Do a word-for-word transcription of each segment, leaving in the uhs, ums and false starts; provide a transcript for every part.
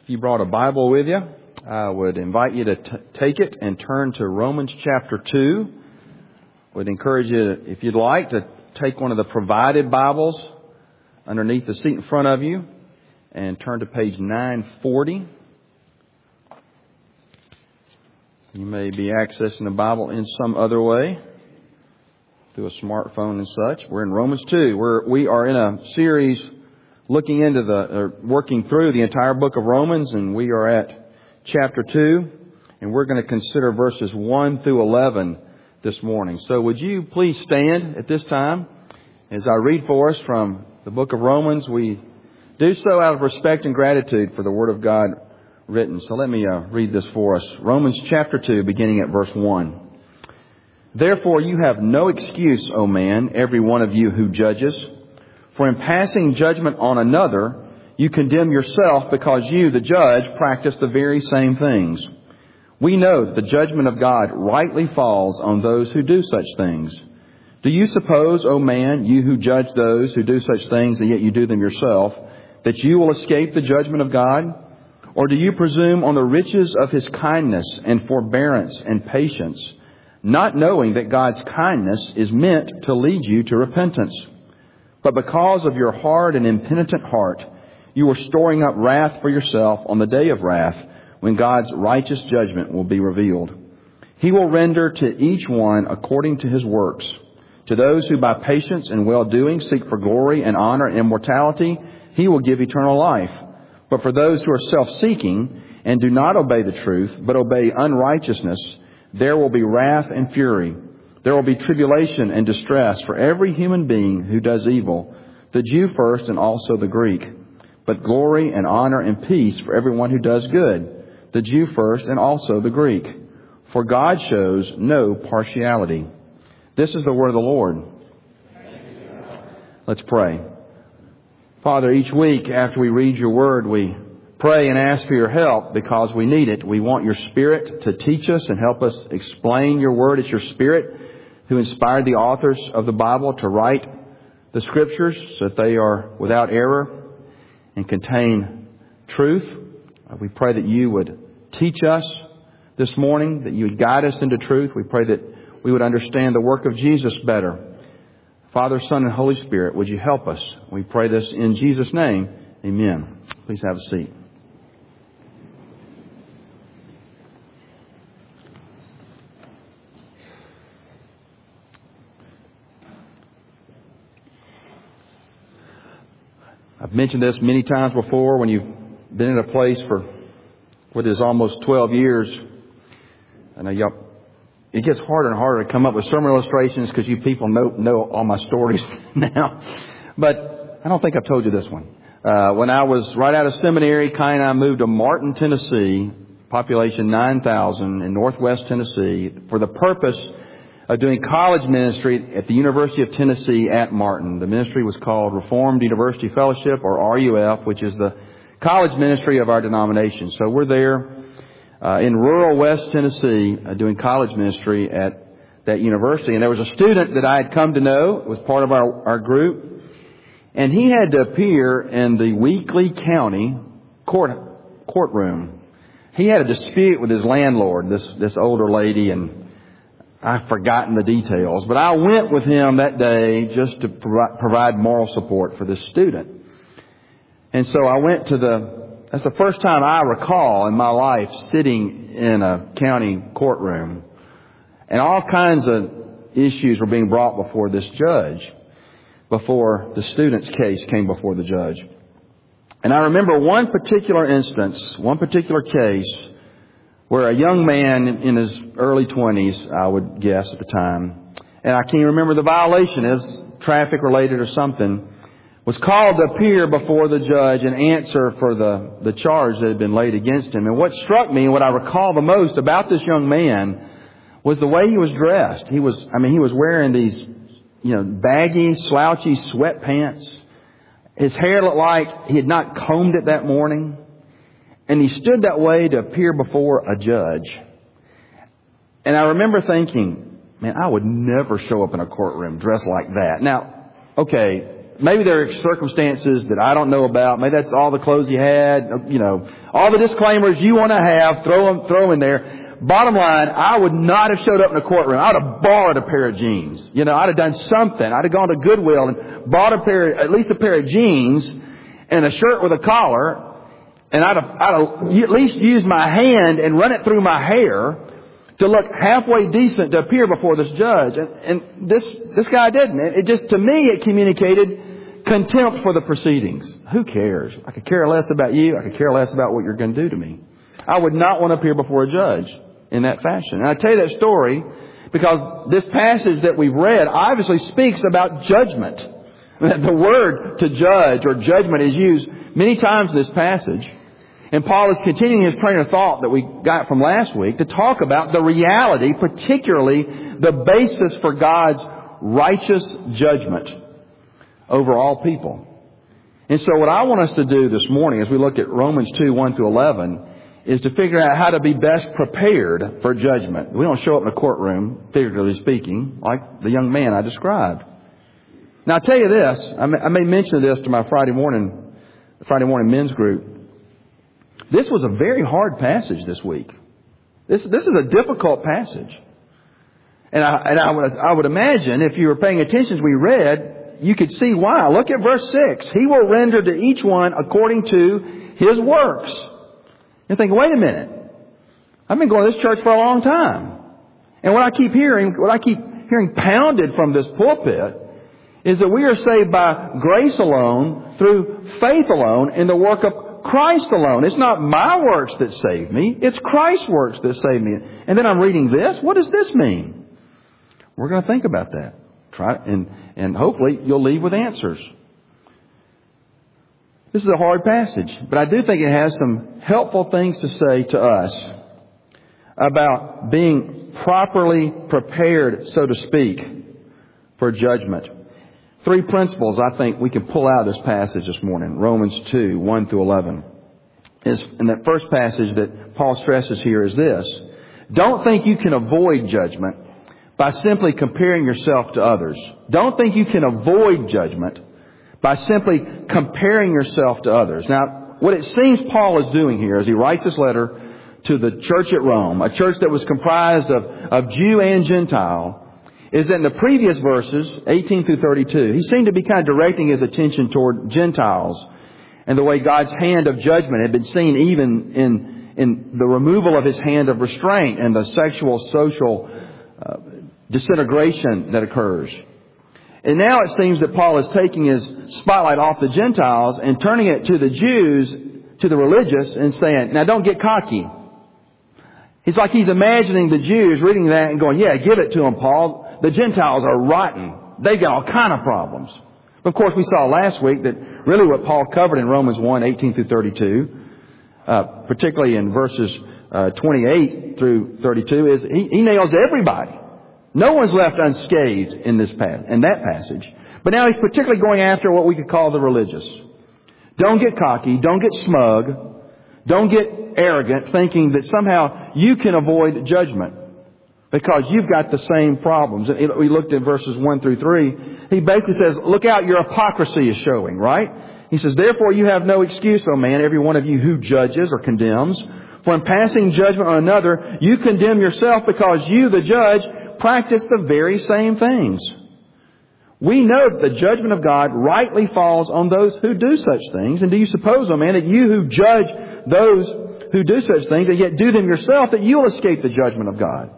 you brought a Bible with you, I would invite you to t- take it and turn to Romans chapter two. Would encourage you, if you'd like, to take one of the provided Bibles underneath the seat in front of you and turn to page nine forty. You may be accessing the Bible in some other way, through a smartphone and such. We're in Romans two. We're, we are in a series looking into the, or working through the entire book of Romans, and we are at chapter two, and we're going to consider verses one through eleven this morning. So would you please stand at this time as I read for us from the book of Romans. We do so out of respect and gratitude for the Word of God written. So let me uh, read this for us. Romans chapter two, beginning at verse one. Therefore you have no excuse, O man, every one of you who judges. For in passing judgment on another, you condemn yourself, because you, the judge, practice the very same things. We know that the judgment of God rightly falls on those who do such things. Do you suppose, O man, you who judge those who do such things, and yet you do them yourself, that you will escape the judgment of God? Or do you presume on the riches of His kindness and forbearance and patience, not knowing that God's kindness is meant to lead you to repentance? But because of your hard and impenitent heart, you are storing up wrath for yourself on the day of wrath, when God's righteous judgment will be revealed. He will render to each one according to his works. To those who by patience and well-doing seek for glory and honor and immortality, He will give eternal life. But for those who are self-seeking and do not obey the truth, but obey unrighteousness, there will be wrath and fury. There will be tribulation and distress for every human being who does evil, the Jew first and also the Greek. But glory and honor and peace for everyone who does good, the Jew first and also the Greek. For God shows no partiality. This is the word of the Lord. Let's pray. Father, each week after we read your word, we pray and ask for your help because we need it. We want your Spirit to teach us and help us explain your word. It's your Spirit who inspired the authors of the Bible to write the Scriptures so that they are without error and contain truth. We pray that you would teach us this morning, that you would guide us into truth. We pray that we would understand the work of Jesus better. Father, Son, and Holy Spirit, would you help us? We pray this in Jesus' name. Amen. Please have a seat. I've mentioned this many times before. When you've been in a place for what is almost twelve years, I know y'all, it gets harder and harder to come up with sermon illustrations because you people know know all my stories now. But I don't think I've told you this one. Uh, when I was right out of seminary, Kai and I moved to Martin, Tennessee, population nine thousand in northwest Tennessee, for the purpose of doing college ministry at the University of Tennessee at Martin. The ministry was called Reformed University Fellowship, or R U F, which is the college ministry of our denomination. So we're there uh, in rural West Tennessee uh, doing college ministry at that university. And there was a student that I had come to know, was part of our, our group, and he had to appear in the weekly county court courtroom. He had a dispute with his landlord, this this older lady, and I've forgotten the details, but I went with him that day just to provi- provide moral support for this student. And so I went to the, that's the first time I recall in my life sitting in a county courtroom. And all kinds of issues were being brought before this judge, before the student's case came before the judge. And I remember one particular instance, one particular case, where a young man in his early twenties, I would guess at the time, and I can't remember the violation, is traffic related or something, was called to appear before the judge and answer for the, the charge that had been laid against him. And what struck me, what I recall the most about this young man, was the way he was dressed. He was, I mean, he was wearing these, you know, baggy, slouchy sweatpants. His hair looked like he had not combed it that morning. And he stood that way to appear before a judge. And I remember thinking, man, I would never show up in a courtroom dressed like that. Now, okay, maybe there are circumstances that I don't know about. Maybe that's all the clothes you had. You know, all the disclaimers you want to have, throw them, throw in there. Bottom line, I would not have showed up in a courtroom. I would have borrowed a pair of jeans. You know, I'd have done something. I'd have gone to Goodwill and bought a pair, at least a pair of jeans and a shirt with a collar. And I'd have, I'd have at least used my hand and run it through my hair to look halfway decent to appear before this judge. And, and this, this guy didn't. It, it just, to me, it communicated contempt for the proceedings. Who cares? I could care less about you. I could care less about what you're going to do to me. I would not want to appear before a judge in that fashion. And I tell you that story because this passage that we've read obviously speaks about judgment. The word to judge or judgment is used many times in this passage. And Paul is continuing his train of thought that we got from last week to talk about the reality, particularly the basis for God's righteous judgment over all people. And so what I want us to do this morning as we look at Romans two, one through eleven, is to figure out how to be best prepared for judgment. We don't show up in a courtroom, figuratively speaking, like the young man I described. Now I'll tell you this, I may, I may mention this to my Friday morning, Friday morning men's group. This was a very hard passage this week. This, this is a difficult passage. And I, and I would, I would imagine if you were paying attention as we read, you could see why. Look at verse six. He will render to each one according to his works. You're thinking, wait a minute. I've been going to this church for a long time. And what I keep hearing, what I keep hearing pounded from this pulpit is that we are saved by grace alone, through faith alone, in the work of Christ alone. It's not my works that save me. It's Christ's works that save me. And then I'm reading this. What does this mean? We're going to think about that. Try and, and hopefully you'll leave with answers. This is a hard passage, but I do think it has some helpful things to say to us about being properly prepared, so to speak, for judgment. Three principles I think we can pull out of this passage this morning. Romans two, one through eleven. Is, and that first passage that Paul stresses here is this. Don't think you can avoid judgment by simply comparing yourself to others. Don't think you can avoid judgment by simply comparing yourself to others. Now, what it seems Paul is doing here as he writes this letter to the church at Rome, a church that was comprised of, of Jew and Gentile, is that in the previous verses, eighteen through thirty-two, he seemed to be kind of directing his attention toward Gentiles and the way God's hand of judgment had been seen even in, in the removal of his hand of restraint and the sexual, social uh, disintegration that occurs. And now it seems that Paul is taking his spotlight off the Gentiles and turning it to the Jews, to the religious, and saying, now don't get cocky. It's like he's imagining the Jews reading that and going, yeah, give it to them, Paul. The Gentiles are rotten. They've got all kind of problems. Of course, we saw last week that really what Paul covered in Romans one, eighteen through thirty-two, uh, particularly in verses uh, twenty-eight through thirty-two, is he, he nails everybody. No one's left unscathed in this path, in that passage. But now he's particularly going after what we could call the religious. Don't get cocky. Don't get smug. Don't get arrogant, thinking that somehow you can avoid judgment because you've got the same problems. We looked at verses one through three. He basically says, look out, your hypocrisy is showing, right? He says, therefore you have no excuse, O man, every one of you who judges or condemns. For in passing judgment on another, you condemn yourself because you, the judge, practice the very same things. We know that the judgment of God rightly falls on those who do such things. And do you suppose, O man, that you who judge those who do such things and yet do them yourself, that you'll escape the judgment of God?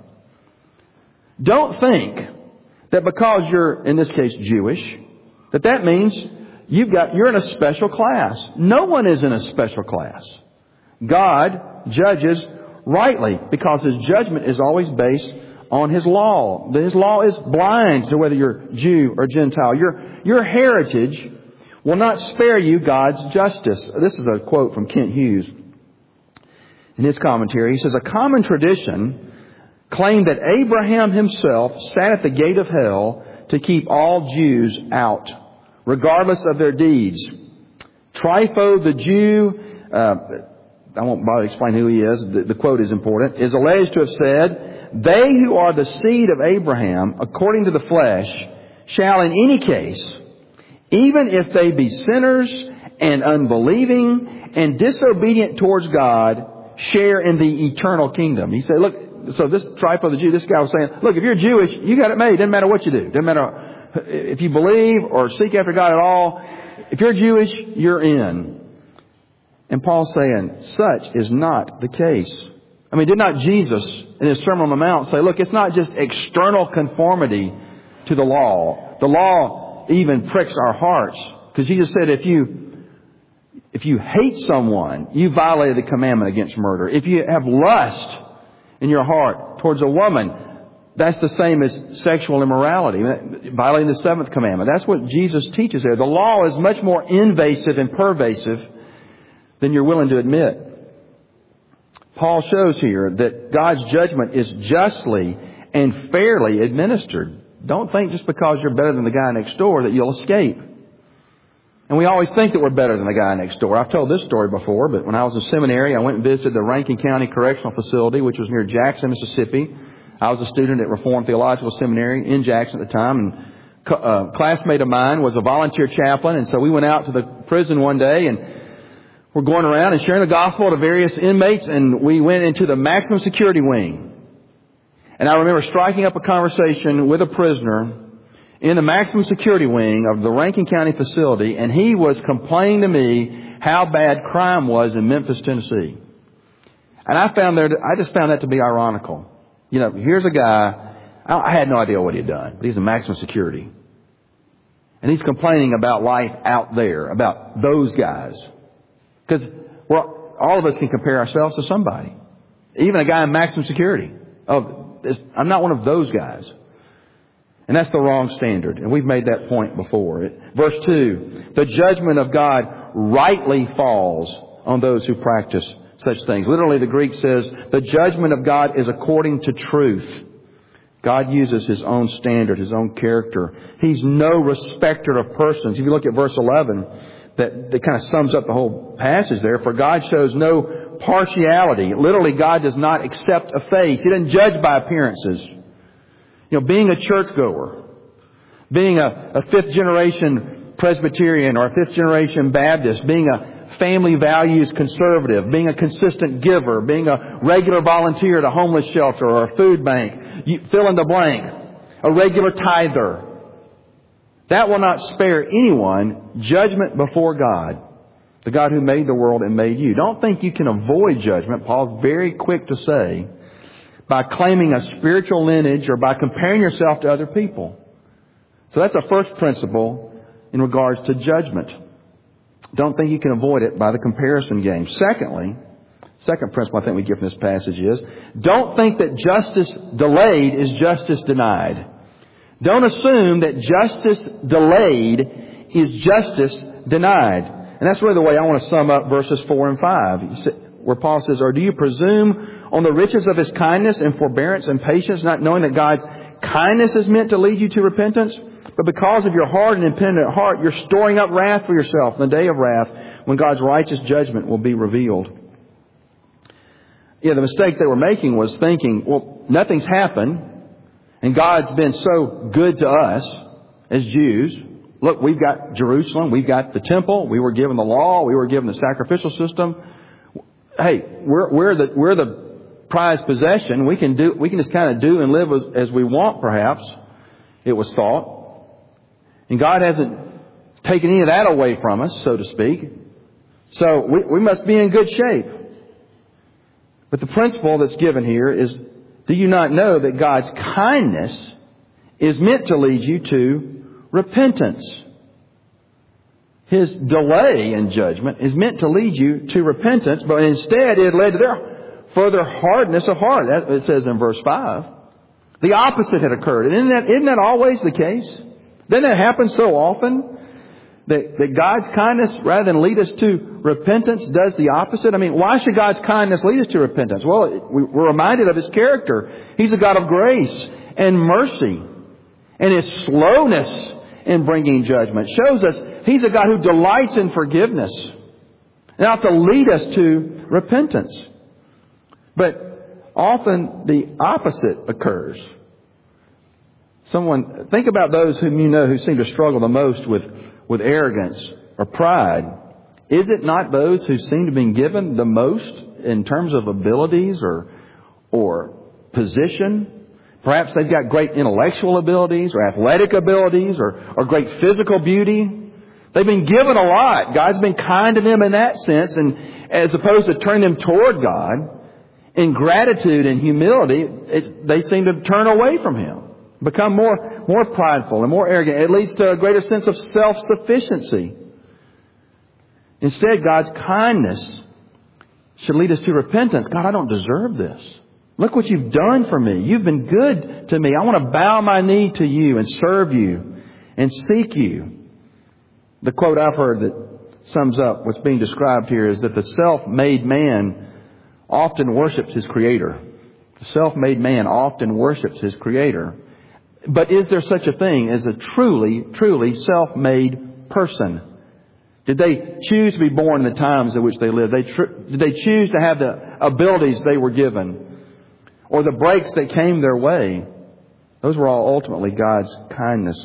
Don't think that because you're, in this case, Jewish, that that means you've got, you're in a special class. No one is in a special class. God judges rightly because His judgment is always based on His law. His law is blind to whether you're Jew or Gentile. Your, your heritage will not spare you God's justice. This is a quote from Kent Hughes in his commentary. He says, a common tradition claimed that Abraham himself sat at the gate of hell to keep all Jews out, regardless of their deeds. Trypho the Jew, uh, I won't bother to explain who he is, the, the quote is important, is alleged to have said, they who are the seed of Abraham, according to the flesh, shall in any case, even if they be sinners and unbelieving and disobedient towards God, share in the eternal kingdom. He said, look, so this tribe of the Jew, this guy was saying, look, if you're Jewish, you got it made. Doesn't matter what you do. Doesn't matter if you believe or seek after God at all. If you're Jewish, you're in. And Paul's saying, such is not the case. I mean, did not Jesus in His Sermon on the Mount say, look, it's not just external conformity to the law. The law even pricks our hearts. Because Jesus said, if you, if you hate someone, you violated the commandment against murder. If you have lust in your heart towards a woman, that's the same as sexual immorality, violating the seventh commandment. That's what Jesus teaches there. The law is much more invasive and pervasive than you're willing to admit. Paul shows here that God's judgment is justly and fairly administered. Don't think just because you're better than the guy next door that you'll escape. And we always think that we're better than the guy next door. I've told this story before, but when I was in seminary, I went and visited the Rankin County Correctional Facility, which was near Jackson, Mississippi. I was a student at Reformed Theological Seminary in Jackson at the time, and a classmate of mine was a volunteer chaplain, and so we went out to the prison one day, and we're going around and sharing the gospel to various inmates, and we went into the maximum security wing. And I remember striking up a conversation with a prisoner in the maximum security wing of the Rankin County facility, and he was complaining to me how bad crime was in Memphis, Tennessee. And I found there, I just found that to be ironical. You know, here's a guy, I had no idea what he had done, but he's in maximum security. And he's complaining about life out there, about those guys. Because all of us can compare ourselves to somebody. Even a guy in maximum security. Oh, I'm not one of those guys. And that's the wrong standard. And we've made that point before. Verse two, the judgment of God rightly falls on those who practice such things. Literally, the Greek says, the judgment of God is according to truth. God uses His own standard, His own character. He's no respecter of persons. If you look at verse eleven, that, that kind of sums up the whole passage there. For God shows no partiality. Literally, God does not accept a face. He doesn't judge by appearances. You know, being a churchgoer, being a, a fifth generation Presbyterian or a fifth generation Baptist, being a family values conservative, being a consistent giver, being a regular volunteer at a homeless shelter or a food bank, you fill in the blank, a regular tither. That will not spare anyone judgment before God, the God who made the world and made you. Don't think you can avoid judgment. Paul's very quick to say, by claiming a spiritual lineage or by comparing yourself to other people. So that's a first principle in regards to judgment. Don't think you can avoid it by the comparison game. Secondly, second principle I think we get from this passage is, don't think that justice delayed is justice denied. Don't assume that justice delayed is justice denied. And that's really the way I want to sum up verses four and five, where Paul says, or do you presume on the riches of His kindness and forbearance and patience, not knowing that God's kindness is meant to lead you to repentance? But because of your hard and impenitent heart, you're storing up wrath for yourself in the day of wrath when God's righteous judgment will be revealed. Yeah, the mistake they were making was thinking, well, nothing's happened, and God's been so good to us as Jews. Look, we've got Jerusalem, we've got the temple, we were given the law, we were given the sacrificial system. Hey, we're, we're the, we're the prized possession. We can do, we can just kind of do and live as, as we want, perhaps, it was thought. And God hasn't taken any of that away from us, so to speak. So we, we must be in good shape. But the principle that's given here is, do you not know that God's kindness is meant to lead you to repentance? His delay in judgment is meant to lead you to repentance, but instead it led to their further hardness of heart. That, it says in verse five. The opposite had occurred. And isn't that, isn't that always the case? Doesn't that happen so often? That, that God's kindness, rather than lead us to repentance, does the opposite? I mean, why should God's kindness lead us to repentance? Well, we're reminded of His character. He's a God of grace and mercy. And His slowness in bringing judgment shows us He's a God who delights in forgiveness. Now to lead us to repentance. But often the opposite occurs. Someone, think about those whom you know who seem to struggle the most with, with arrogance or pride? Is it not those who seem to have been given the most in terms of abilities or, or position? Perhaps they've got great intellectual abilities or athletic abilities or, or great physical beauty. They've been given a lot. God's been kind to them in that sense. And as opposed to turn them toward God in gratitude and humility, it, they seem to turn away from Him, become more, more prideful and more arrogant. It leads to a greater sense of self-sufficiency. Instead, God's kindness should lead us to repentance. God, I don't deserve this. Look what you've done for me. You've been good to me. I want to bow my knee to you and serve you and seek you. The quote I've heard that sums up what's being described here is that the self-made man often worships his Creator. The self-made man often worships his Creator. But is there such a thing as a truly, truly self-made person? Did they choose to be born in the times in which they lived? They tr- did they choose to have the abilities they were given? Or the breaks that came their way? Those were all ultimately God's kindness.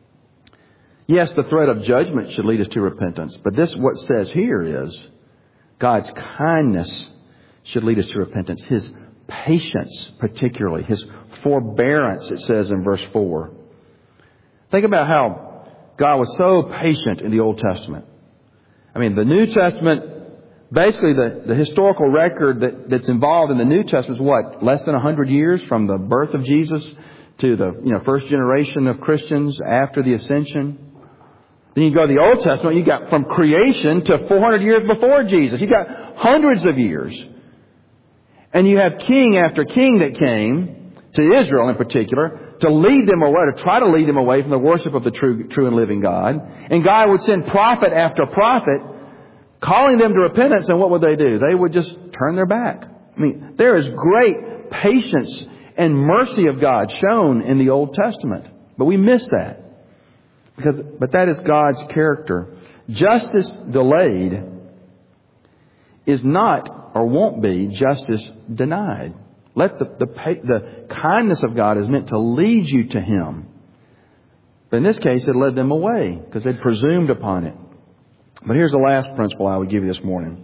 Yes, the threat of judgment should lead us to repentance. But this, what it says here is, God's kindness should lead us to repentance. His patience, particularly. His forbearance, it says in verse four. Think about how God was so patient in the Old Testament. I mean, the New Testament, basically the, the historical record that, that's involved in the New Testament is what? Less than a hundred years from the birth of Jesus to the you know first generation of Christians after the ascension. Then you go to the Old Testament, you got from creation to four hundred years before Jesus. You got hundreds of years. And you have king after king that came to Israel in particular to lead them away, to try to lead them away from the worship of the true, true and living God. And God would send prophet after prophet calling them to repentance. And what would they do? They would just turn their back. I mean, there is great patience and mercy of God shown in the Old Testament. But we miss that. Because, but that is God's character. Justice delayed is not or won't be justice denied. Let the, the, the kindness of God is meant to lead you to Him. But in this case, it led them away because they presumed upon it. But here's the last principle I would give you this morning.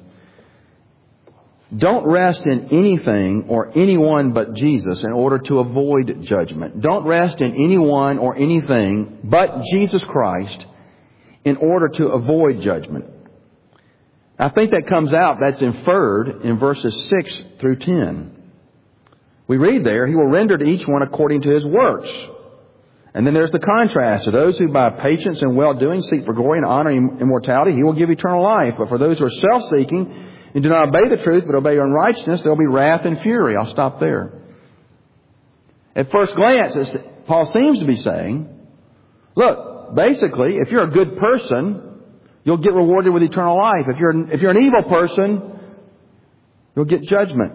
Don't rest in anything or anyone but Jesus in order to avoid judgment. Don't rest in anyone or anything but Jesus Christ in order to avoid judgment. I think that comes out, that's inferred in verses six through ten. We read there, He will render to each one according to his works. And then there's the contrast. To those who by patience and well-doing seek for glory and honor and immortality, He will give eternal life. But for those who are self-seeking and do not obey the truth, but obey unrighteousness, there will be wrath and fury. I'll stop there. At first glance, Paul seems to be saying, look, basically, if you're a good person, you'll get rewarded with eternal life. If you're, if you're an evil person, you'll get judgment.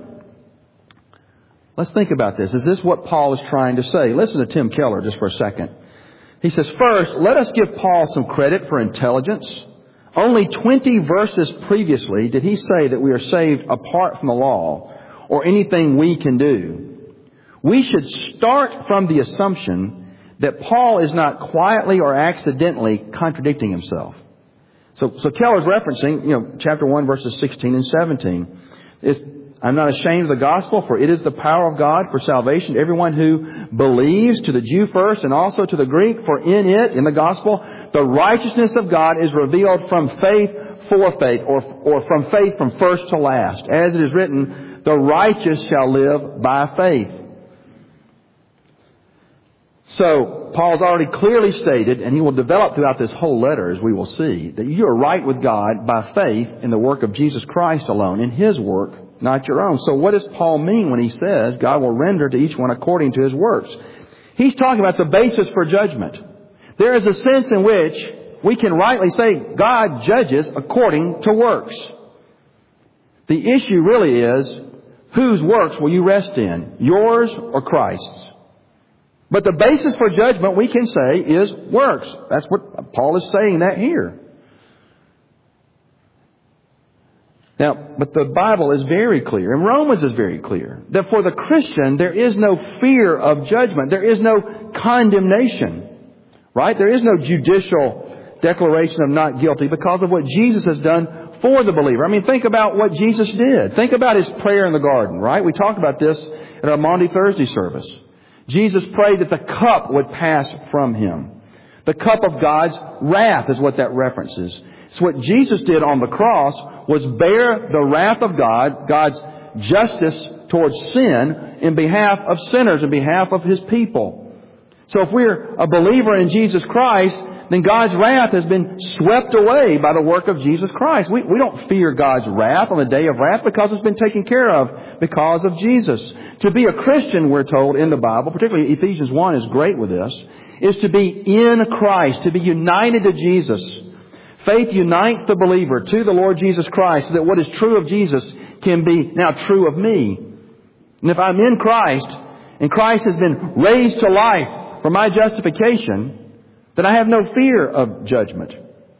Let's think about this. Is this what Paul is trying to say? Listen to Tim Keller just for a second. He says, first, let us give Paul some credit for intelligence. Only twenty verses previously did he say that we are saved apart from the law or anything we can do. We should start from the assumption that Paul is not quietly or accidentally contradicting himself. So, so Keller's referencing, you know, chapter one, verses sixteen and seventeen. It's, I'm not ashamed of the gospel, for it is the power of God for salvation to everyone who believes, to the Jew first and also to the Greek. For in it, in the gospel, the righteousness of God is revealed from faith for faith, or, or from faith from first to last. As it is written, the righteous shall live by faith. So, Paul's already clearly stated, and he will develop throughout this whole letter, as we will see, that you are right with God by faith in the work of Jesus Christ alone, in His work, not your own. So what does Paul mean when he says God will render to each one according to his works? He's talking about the basis for judgment. There is a sense in which we can rightly say God judges according to works. The issue really is, whose works will you rest in? Yours or Christ's? But the basis for judgment, we can say, is works. That's what Paul is saying that here. Now, but the Bible is very clear, and Romans is very clear, that for the Christian, there is no fear of judgment. There is no condemnation. Right? There is no judicial declaration of not guilty because of what Jesus has done for the believer. I mean, think about what Jesus did. Think about His prayer in the garden, right? We talked about this at our Maundy Thursday service. Jesus prayed that the cup would pass from Him. The cup of God's wrath is what that references. So what Jesus did on the cross was bear the wrath of God, God's justice towards sin in behalf of sinners, in behalf of His people. So if we're a believer in Jesus Christ, then God's wrath has been swept away by the work of Jesus Christ. We, we don't fear God's wrath on the day of wrath because it's been taken care of because of Jesus. To be a Christian, we're told in the Bible, particularly Ephesians one is great with this, is to be in Christ, to be united to Jesus. Faith unites the believer to the Lord Jesus Christ so that what is true of Jesus can be now true of me. And if I'm in Christ, and Christ has been raised to life for my justification, then I have no fear of judgment.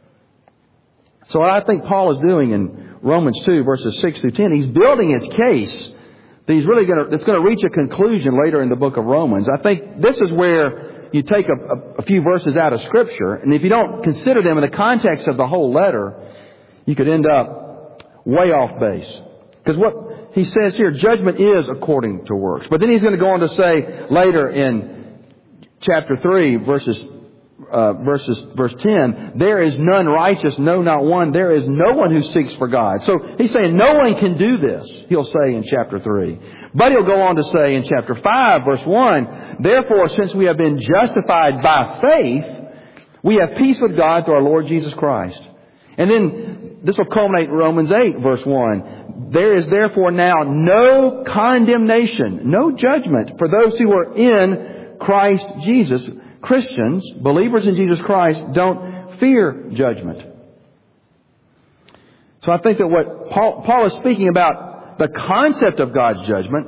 So what I think Paul is doing in Romans two, verses six through ten, he's building his case that he's really going to, it's going to reach a conclusion later in the book of Romans. I think this is where you take a, a, a few verses out of Scripture, and if you don't consider them in the context of the whole letter, you could end up way off base. Because what he says here, judgment is according to works. But then he's going to go on to say later in chapter three, verses Uh, verses, verse ten, there is none righteous, no, not one. There is no one who seeks for God. So he's saying no one can do this, he'll say in chapter three. But he'll go on to say in chapter five, verse one, therefore, since we have been justified by faith, we have peace with God through our Lord Jesus Christ. And then this will culminate in Romans eight, verse one. There is therefore now no condemnation, no judgment for those who are in Christ Jesus. Christians, believers in Jesus Christ, don't fear judgment. So I think that what Paul, Paul is speaking about the concept of God's judgment,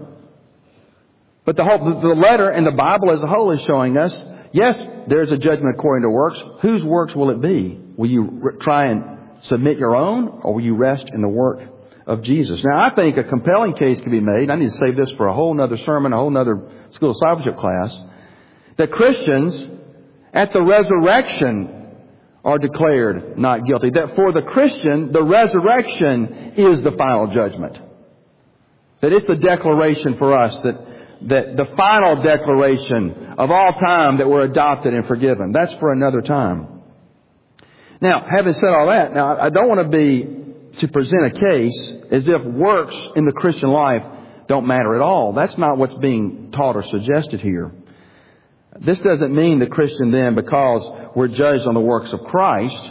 but the whole, the letter and the Bible as a whole is showing us, yes, there's a judgment according to works. Whose works will it be? Will you re- try and submit your own, or will you rest in the work of Jesus? Now, I think a compelling case can be made. I need to save this for a whole nother sermon, a whole nother school of discipleship class. That Christians at the resurrection are declared not guilty. That for the Christian, the resurrection is the final judgment. That it's the declaration for us, that, that the final declaration of all time that we're adopted and forgiven. That's for another time. Now, having said all that, now I don't want to be, to present a case as if works in the Christian life don't matter at all. That's not what's being taught or suggested here. This doesn't mean the Christian then, because we're judged on the works of Christ,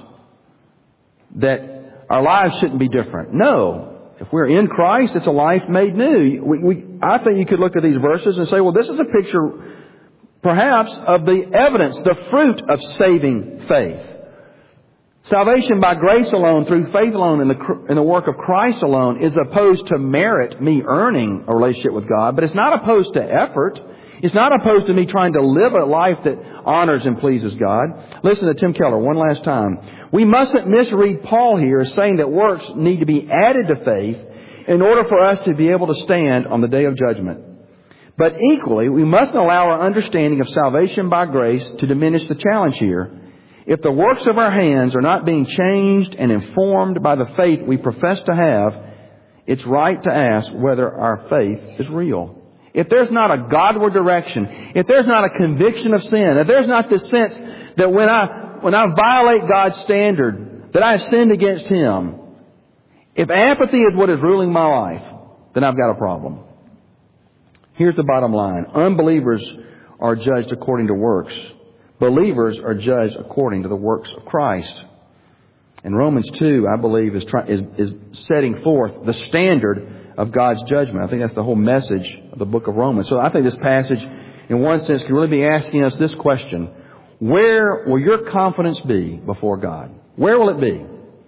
that our lives shouldn't be different. No. If we're in Christ, it's a life made new. We, we, I think you could look at these verses and say, well, this is a picture, perhaps, of the evidence, the fruit of saving faith. Salvation by grace alone, through faith alone, in the, in the work of Christ alone, is opposed to merit, me earning a relationship with God, but it's not opposed to effort. It's not opposed to me trying to live a life that honors and pleases God. Listen to Tim Keller one last time. We mustn't misread Paul here as saying that works need to be added to faith in order for us to be able to stand on the day of judgment. But equally, we mustn't allow our understanding of salvation by grace to diminish the challenge here. If the works of our hands are not being changed and informed by the faith we profess to have, it's right to ask whether our faith is real. If there's not a Godward direction, if there's not a conviction of sin, if there's not this sense that when I when I violate God's standard, that I have sinned against Him, if apathy is what is ruling my life, then I've got a problem. Here's the bottom line. Unbelievers are judged according to works. Believers are judged according to the works of Christ. And Romans two, I believe, is, try, is, is setting forth the standard of God's judgment. I think that's the whole message of the book of Romans. So I think this passage, in one sense, can really be asking us this question. Where will your confidence be before God? Where will it be?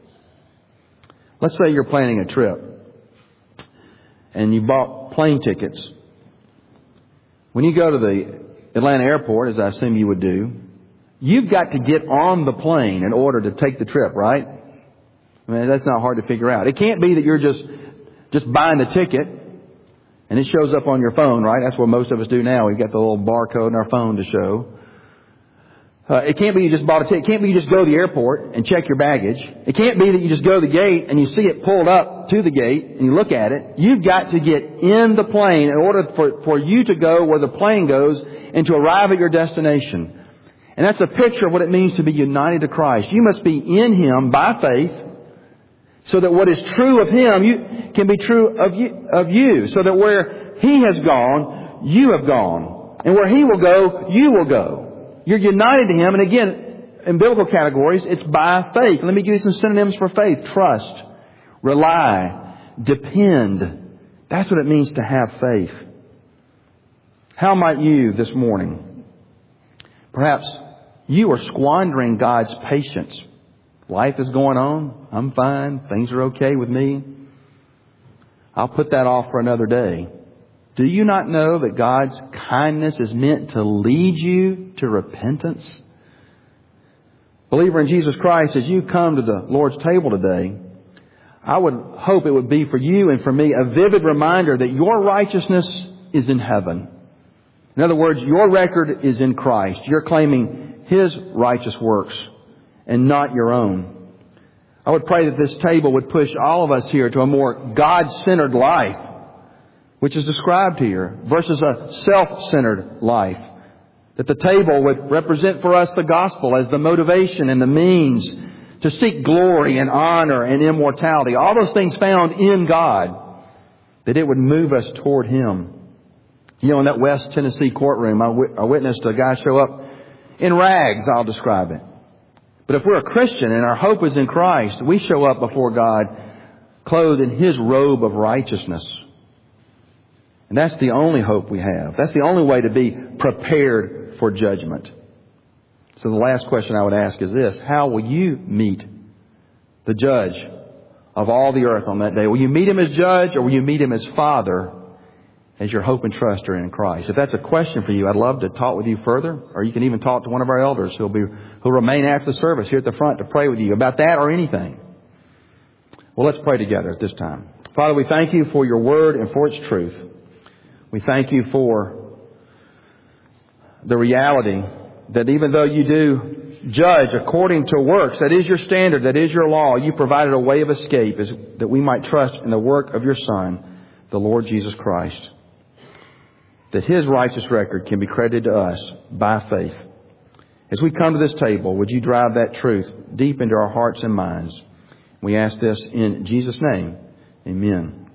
Let's say you're planning a trip and you bought plane tickets. When you go to the Atlanta airport, as I assume you would do, you've got to get on the plane in order to take the trip, right? I mean, that's not hard to figure out. It can't be that you're just just buying the ticket and it shows up on your phone, right? That's what most of us do now. We've got the little barcode in our phone to show. Uh, it can't be you just bought a ticket. It can't be you just go to the airport and check your baggage. It can't be that you just go to the gate and you see it pulled up to the gate and you look at it. You've got to get in the plane in order for, for you to go where the plane goes and to arrive at your destination. And that's a picture of what it means to be united to Christ. You must be in Him by faith so that what is true of Him you, can be true of you, of you. So that where He has gone, you have gone. And where He will go, you will go. You're united to Him. And again, in biblical categories, it's by faith. Let me give you some synonyms for faith. Trust, rely, depend. That's what it means to have faith. How might you this morning? Perhaps you are squandering God's patience. Life is going on. I'm fine. Things are okay with me. I'll put that off for another day. Do you not know that God's kindness is meant to lead you to repentance? Believer in Jesus Christ, as you come to the Lord's table today, I would hope it would be for you and for me a vivid reminder that your righteousness is in heaven. In other words, your record is in Christ. You're claiming His righteous works and not your own. I would pray that this table would push all of us here to a more God-centered life, which is described here, versus a self-centered life. That the table would represent for us the gospel as the motivation and the means to seek glory and honor and immortality. All those things found in God. That it would move us toward Him. You know, in that West Tennessee courtroom, I, w- I witnessed a guy show up in rags, I'll describe it. But if we're a Christian and our hope is in Christ, we show up before God clothed in His robe of righteousness. And that's the only hope we have. That's the only way to be prepared for judgment. So the last question I would ask is this. How will you meet the judge of all the earth on that day? Will you meet Him as judge, or will you meet Him as Father as your hope and trust are in Christ? If that's a question for you, I'd love to talk with you further. Or you can even talk to one of our elders who'll be who'll remain after the service here at the front to pray with you about that or anything. Well, let's pray together at this time. Father, we thank You for Your word and for its truth. We thank You for the reality that even though You do judge according to works, that is Your standard, that is Your law, You provided a way of escape is that we might trust in the work of Your Son, the Lord Jesus Christ. That His righteous record can be credited to us by faith. As we come to this table, would You drive that truth deep into our hearts and minds? We ask this in Jesus' name. Amen.